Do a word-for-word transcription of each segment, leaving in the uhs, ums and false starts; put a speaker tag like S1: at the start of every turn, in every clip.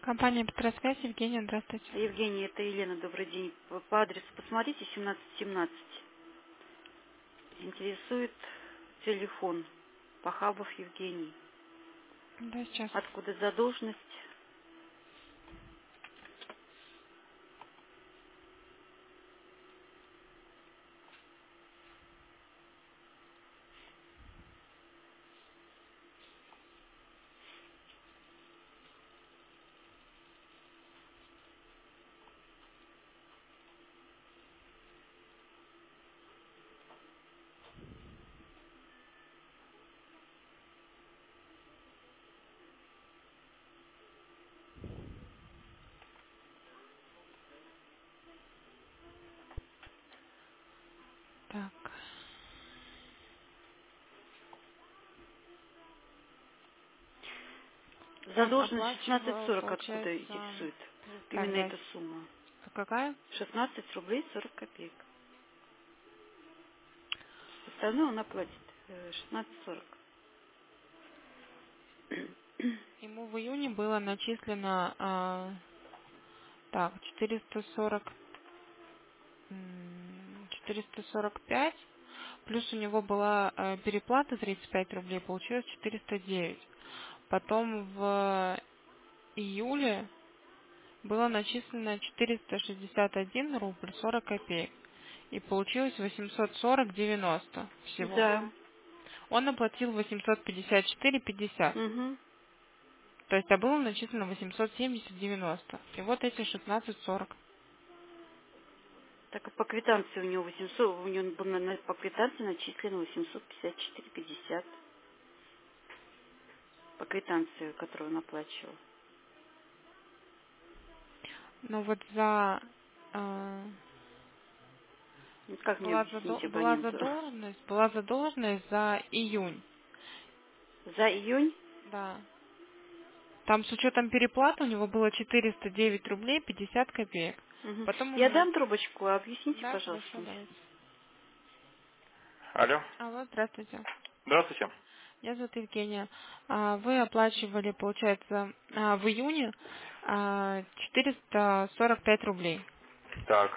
S1: Компания Петросвязь, Евгения, здравствуйте.
S2: Евгения, это Елена, добрый день. По по адресу посмотрите, семнадцать семнадцать. Интересует телефон. Похабов Евгений.
S1: Да, сейчас.
S2: Откуда задолженность?
S1: Так. Он
S2: Задолженность шестнадцать
S1: оплачивал,
S2: сорок откуда
S1: получается...
S2: интересует?
S1: Так,
S2: Именно
S1: да.
S2: эта сумма.
S1: Какая?
S2: шестнадцать рублей сорок копеек. Остальное он оплатит. э, шестнадцать сорок.
S1: Ему в июне было начислено... а, так, четыреста сорок... м, четыреста сорок пять. Плюс у него была э, переплата тридцать пять рублей, получилось четыреста девять. Потом в июле было начислено четыреста шестьдесят один рубль сорок копеек. И получилось восемьсот сорок девяносто всего.
S2: Да.
S1: Он оплатил восемьсот пятьдесят четыре пятьдесят.
S2: Угу.
S1: То есть, а было начислено восемьсот семьдесят девяносто. И вот эти шестнадцать сорок.
S2: Так а по квитанции у него восемьсот, у него было на- на- по квитанции начислено восемьсот пятьдесят четыре пятьдесят. По квитанции, которую он оплачивал.
S1: Но вот за... э,
S2: Ну, как мне
S1: была, задол-
S2: объяснить
S1: была
S2: абоненту?
S1: задолженность, была задолженность за июнь.
S2: За июнь?
S1: Да. Там с учетом переплаты у него было четыреста девять рублей пятьдесят копеек.
S2: Мгм.
S1: Потом
S2: Я
S1: ему...
S2: дам трубочку, а объясните,
S1: Да,
S2: пожалуйста.
S1: хорошо,
S2: мне.
S1: давайте.
S3: Алло.
S1: Алло, здравствуйте.
S3: Здравствуйте.
S1: Меня зовут Евгения. А, Вы оплачивали, получается, а, в июне а, четыреста сорок пять рублей.
S3: Так.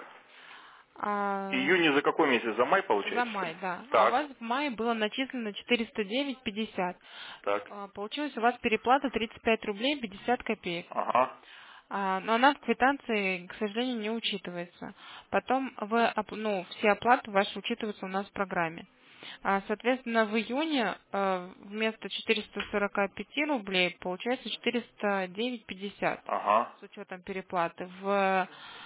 S1: А,
S3: Июнь за какой месяц? За май
S1: За
S3: получается, что ли?
S1: май, да. А у
S3: Так.
S1: вас в мае было начислено четыреста девять пятьдесят.
S3: Так.
S1: А, Получилось у вас переплата тридцать пять рублей пятьдесят копеек.
S3: Ага.
S1: А, Но она в квитанции, к сожалению, не учитывается. Потом вы, оп- ну, все оплаты ваши учитываются у нас в программе. А, Соответственно, в июне э, вместо четырёхсот сорока пяти рублей получается четыреста девять пятьдесят
S3: Ага.
S1: с учетом переплаты. В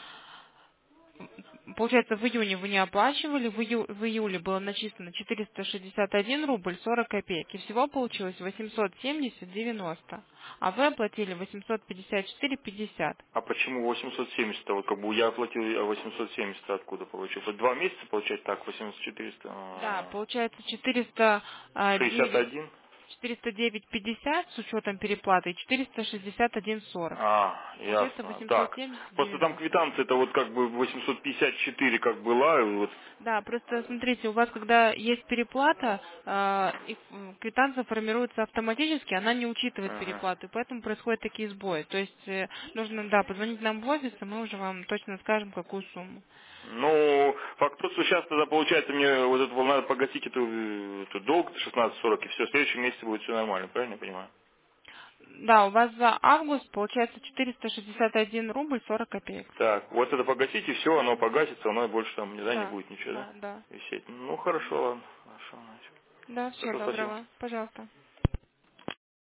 S1: Получается, в июне вы не оплачивали, в, ию- в июле было начислено четыреста шестьдесят один рубль сорок копеек, и всего получилось восемьсот семьдесят девяносто, а вы оплатили восемьсот пятьдесят четыре пятьдесят.
S3: А почему восемьсот семьдесят? Вот как бы я оплатил а восемьсот семьдесят откуда получил? Вот два месяца получать так, восемьдесят четыреста,
S1: Да,
S3: а,
S1: получается четыреста
S3: шестьдесят
S1: девять
S3: один.
S1: четыреста девять пятьдесят с учетом переплаты и четыреста шестьдесят один сорок.
S3: А,
S1: Получается
S3: ясно.
S1: восемьсот
S3: Так.
S1: семьдесят
S3: Просто там
S1: девяносто.
S3: квитанция-то вот как бы восемьсот пятьдесят четыре как была, и вот.
S1: Да, просто смотрите, у вас когда есть переплата, э, и, м, квитанция формируется автоматически, она не учитывает
S3: Ага.
S1: переплату, и поэтому происходят такие сбои. То есть э, нужно, да, позвонить нам в офис, и мы уже вам точно скажем, какую сумму.
S3: Ну, факт тот, что сейчас тогда получается мне вот это надо погасить эту, э, эту долг шестнадцать сорок, и все, в следующем месяце будет все нормально, правильно я понимаю?
S1: Да, у вас за август получается четыреста шестьдесят один рубль сорок копеек.
S3: Так, вот это погасите, все, оно погасится, оно больше там да, не
S1: Да,
S3: будет ничего, да?
S1: да, да.
S3: Висеть. Ну, хорошо, ладно. Хорошо, значит.
S1: Да, всего
S3: Хорошо, спасибо.
S1: доброго. Пожалуйста.